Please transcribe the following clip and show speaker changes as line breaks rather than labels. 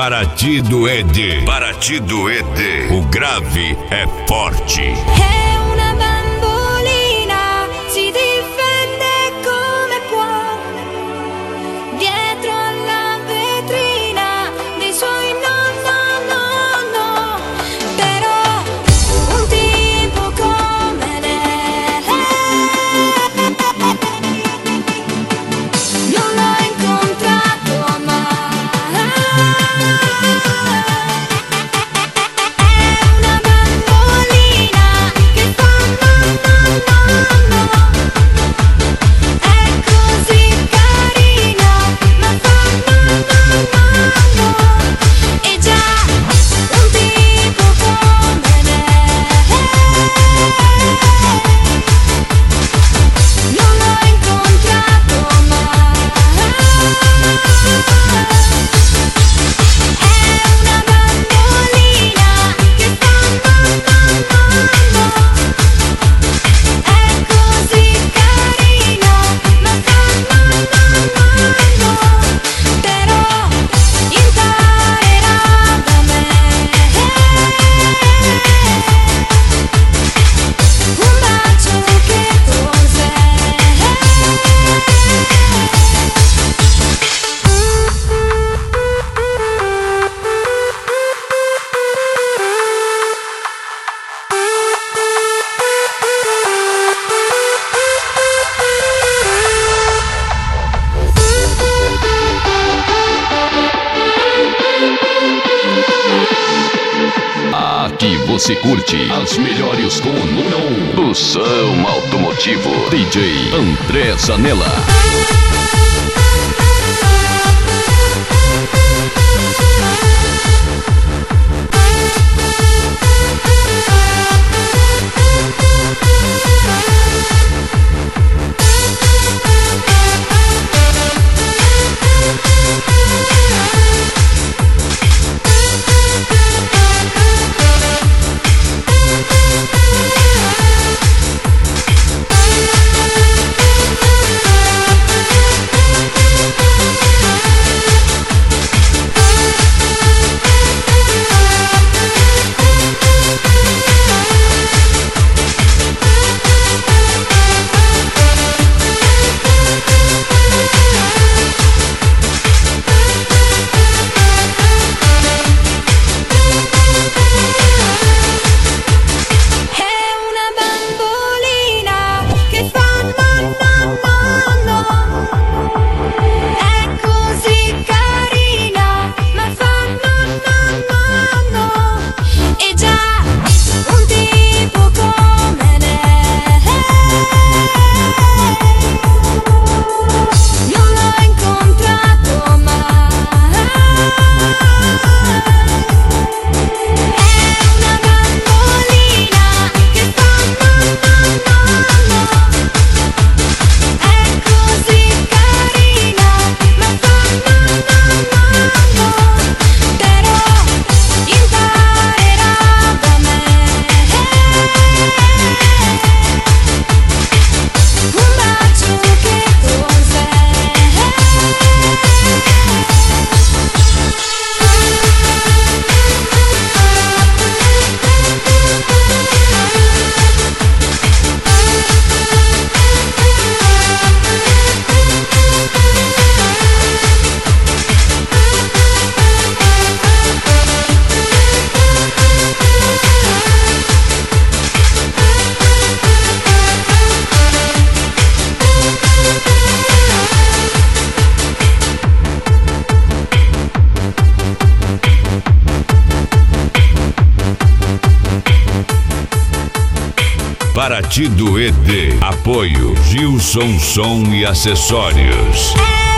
Paraty do ED. Paraty do ED. O grave é forte.
È una bambolina, si difende come può, dietro alla vetrina dei suoi no, però un tipo come lei non l'ho incontrato mai. È una bambolina che fa no, è così carina, ma fa no, e già un tipo come lei non l'ho incontrato mai. È una bambolina che fa no, è così carina, ma fa no, però imparerà da me un bacio che cos'è.
Aqui você curte as melhores com o número 1 do som automotivo, DJ André Zanella. È una bambolina che fa no, è così carina, ma fa no, e già un tipo come lei non l'ho incontrato mai. È una bambolina che fa no, è così carina, ma fa no, però imparerà da me un bacio che cos'è.
Paraty do ED. Apoio Gilson Som e Acessórios.